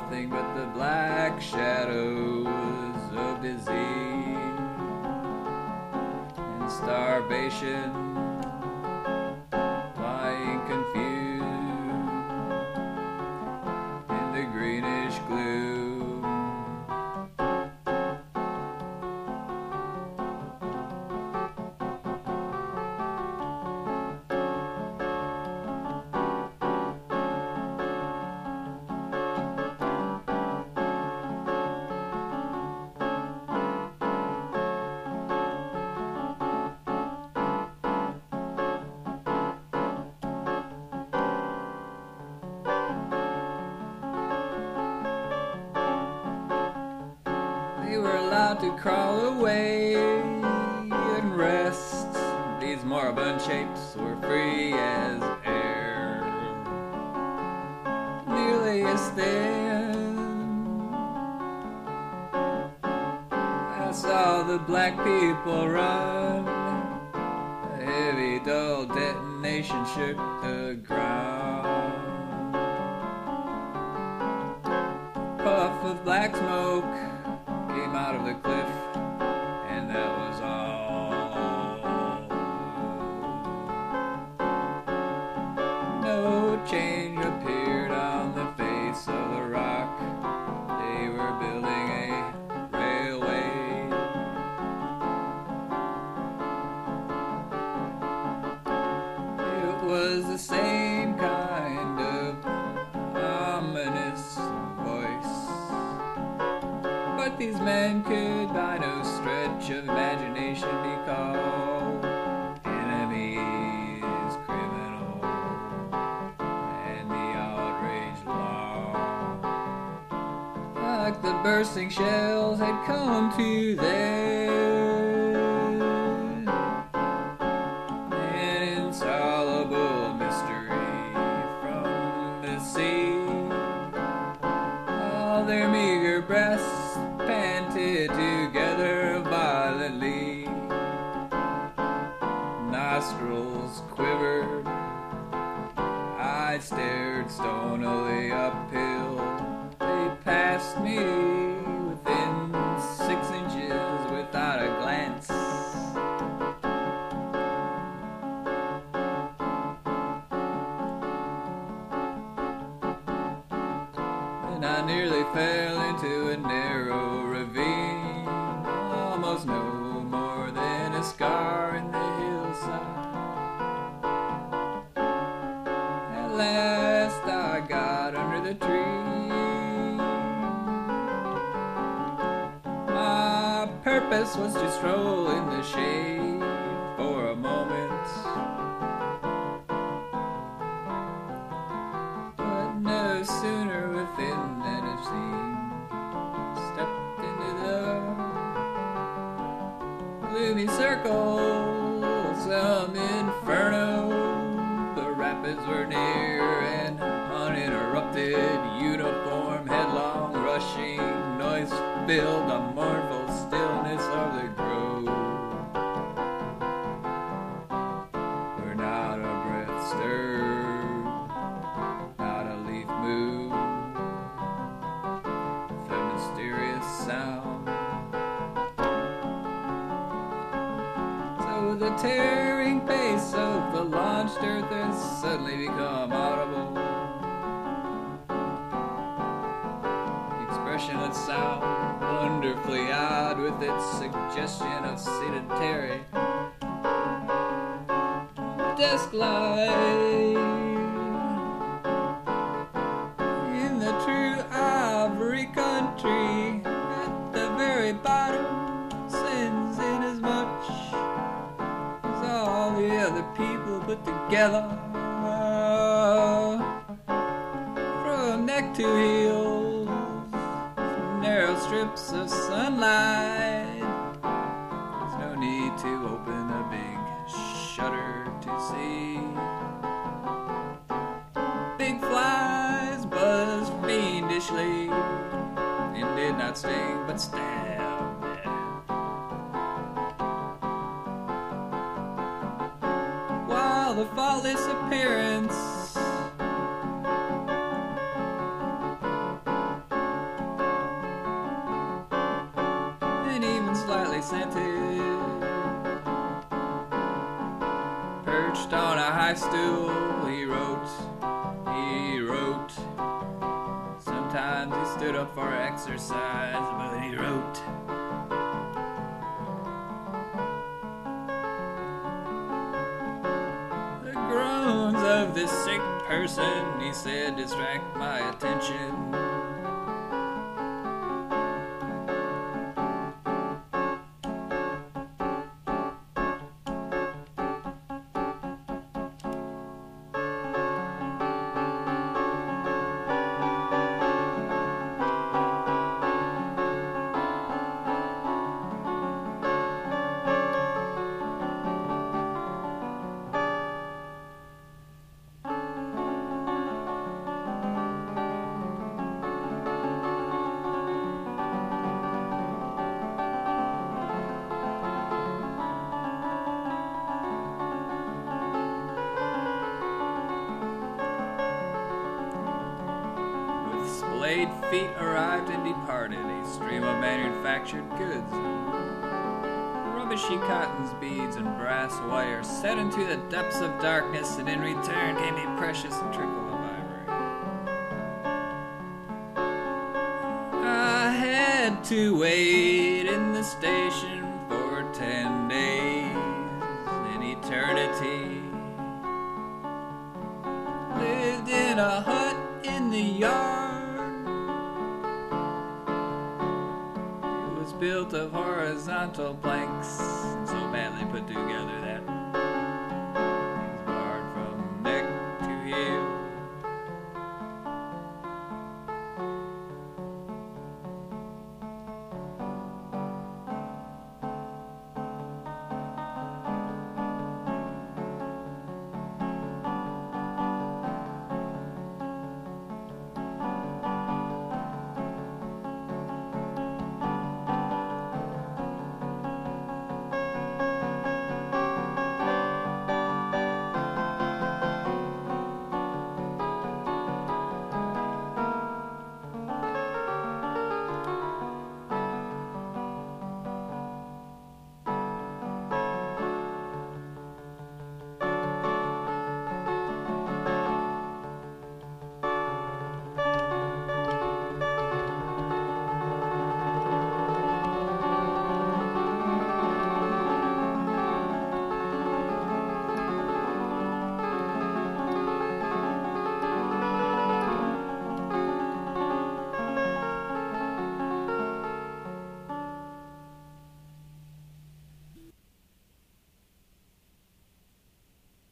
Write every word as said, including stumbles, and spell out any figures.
nothing but the black shadows of disease and starvation, lying confused in the greenish gloom. They were allowed to crawl away and rest. These moribund shapes were free as air, nearly as thin. I saw the black people run. A heavy, dull detonation shook the ground. Puff of black smoke came out of the cliff, and that was all. No change appeared on the face of the rock. They were building a railway. It was the same kind of ominous voice, but these men could by no stretch of imagination be called enemies, criminal, and the outraged law. Like the bursting shells had come to them, an insoluble mystery from the sea. All their meager breaths panted together violently. Nostrils quivered. I stared stonily uphill. They passed me within six inches without a glance. And I nearly fell into a narrow ravine, almost no more than a scar in the hillside. At last I got under the tree. My purpose was to stroll in the shade for a moment, but no sooner within than it seemed stepped into the gloomy circle of some inferno. The rapids were near, and uninterrupted, uniform, headlong, rushing noise filled the mournful stillness of the grove, where not a breath stirred, not a leaf moved, with a mysterious sound. So the tearing pace of the launched earth has suddenly become audible. Expressionless sound, wonderfully odd with its suggestion of sedentary desk life. In the true Ivory country, at the very bottom, sends in as much as all the other people put together. From neck to heels, narrow strips of sunlight. There's no need to open a big shutter to see. Big flies buzzed fiendishly and did not sting but stabbed. While the faultless appearance they sent it. Perched on a high stool, he wrote, he wrote. Sometimes he stood up for exercise, but he wrote. The groans of this sick person, he said, distract my attention. Splayed feet arrived and departed, a stream of manufactured goods, rubbishy cottons, beads, and brass wires set into the depths of darkness, and in return came a precious trickle of ivory. I had to wait in the station for ten days, an eternity. Lived in a hut in the yard. Built of horizontal planks, so badly put together that